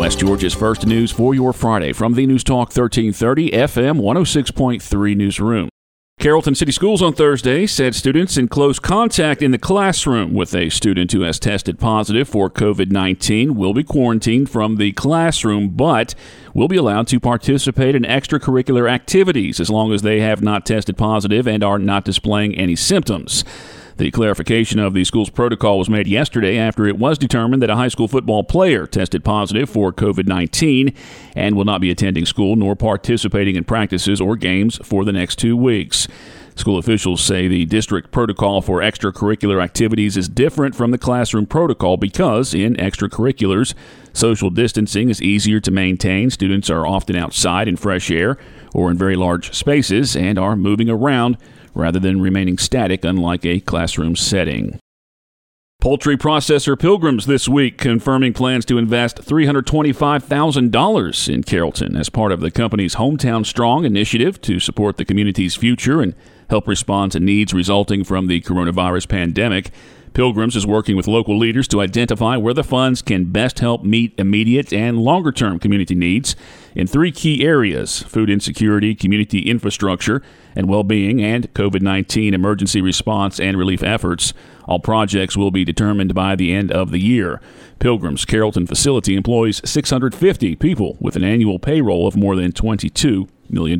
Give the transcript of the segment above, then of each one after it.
West Georgia's first news for your Friday from the News Talk 1330 FM 106.3 newsroom. Carrollton City Schools on Thursday said students in close contact in the classroom with a student who has tested positive for COVID-19 will be quarantined from the classroom, but will be allowed to participate in extracurricular activities as long as they have not tested positive and are not displaying any symptoms. The clarification of the school's protocol was made yesterday after it was determined that a high school football player tested positive for COVID-19 and will not be attending school nor participating in practices or games for the next 2 weeks. School officials say the district protocol for extracurricular activities is different from the classroom protocol because in extracurriculars, social distancing is easier to maintain. Students are often outside in fresh air or in very large spaces and are moving around rather than remaining static, unlike a classroom setting. Poultry processor Pilgrims this week confirming plans to invest $325,000 in Carrollton as part of the company's Hometown Strong initiative to support the community's future and help respond to needs resulting from the coronavirus pandemic. Pilgrims is working with local leaders to identify where the funds can best help meet immediate and longer-term community needs in 3 key areas: food insecurity, community infrastructure, and well-being, and COVID-19 emergency response and relief efforts. All projects will be determined by the end of the year. Pilgrim's Carrollton facility employs 650 people with an annual payroll of more than $22 million.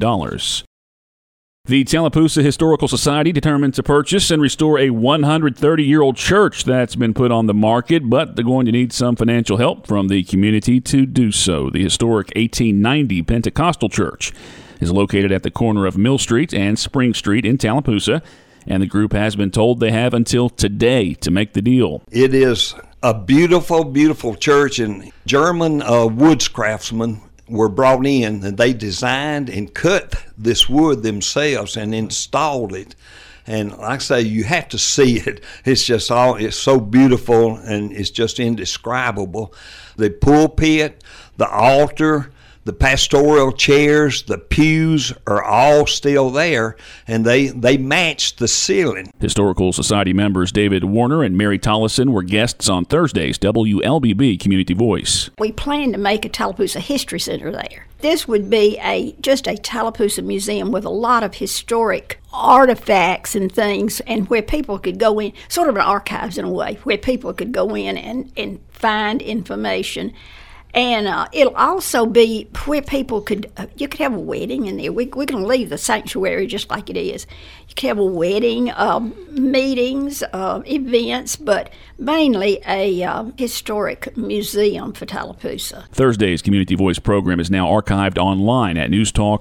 The Tallapoosa Historical Society determined to purchase and restore a 130-year-old church that's been put on the market, but they're going to need some financial help from the community to do so. The historic 1890 Pentecostal Church is located at the corner of Mill Street and Spring Street in Tallapoosa, and the group has been told they have until today to make the deal. It is a beautiful, beautiful church, and German woods craftsmen were brought in, and they designed and cut this wood themselves and installed it. And like I say, you have to see it. It's so beautiful, and it's just indescribable. The pulpit, the altar, the pastoral chairs, the pews are all still there, and they match the ceiling. Historical Society members David Warner and Mary Tollison were guests on Thursday's WLBB Community Voice. We plan to make a Tallapoosa History Center there. This would be just a Tallapoosa museum with a lot of historic artifacts and things, and where people could go in, sort of an archives in a way, where people could go in and find information. And it'll also be where people you could have a wedding in there. We're going to leave the sanctuary just like it is. You could have a wedding, meetings, events, but mainly a historic museum for Tallapoosa. Thursday's Community Voice program is now archived online at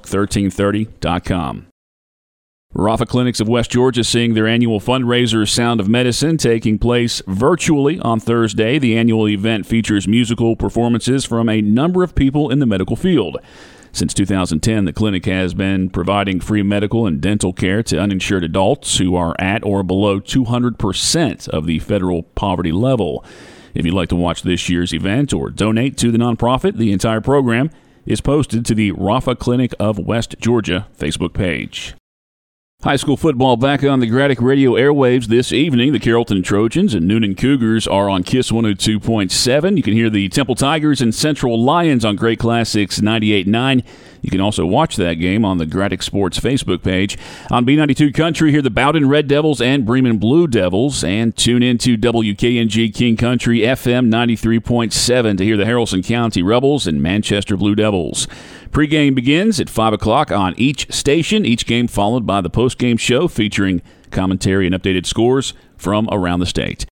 newstalk1330.com. Rapha Clinics of West Georgia seeing their annual fundraiser Sound of Medicine taking place virtually on Thursday. The annual event features musical performances from a number of people in the medical field. Since 2010, the clinic has been providing free medical and dental care to uninsured adults who are at or below 200% of the federal poverty level. If you'd like to watch this year's event or donate to the nonprofit, the entire program is posted to the Rapha Clinic of West Georgia Facebook page. High school football back on the Gratic radio airwaves this evening. The Carrollton Trojans and Noonan Cougars are on KISS 102.7. You can hear the Temple Tigers and Central Lions on Great Classics 98.9. You can also watch that game on the Gratic Sports Facebook page. On B92 Country, hear the Bowden Red Devils and Bremen Blue Devils. And tune in to WKNG King Country FM 93.7 to hear the Haralson County Rebels and Manchester Blue Devils. Pre-game begins at 5 o'clock on each station, each game followed by the post-game show featuring commentary and updated scores from around the state.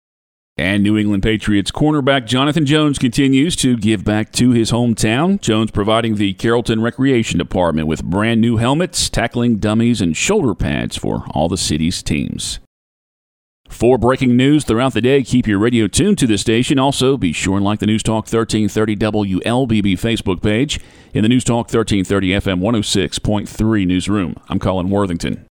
And New England Patriots cornerback Jonathan Jones continues to give back to his hometown. Jones providing the Carrollton Recreation Department with brand new helmets, tackling dummies, and shoulder pads for all the city's teams. For breaking news throughout the day, keep your radio tuned to this station. Also, be sure and like the News Talk 1330 WLBB Facebook page in the News Talk 1330 FM 106.3 newsroom. I'm Colin Worthington.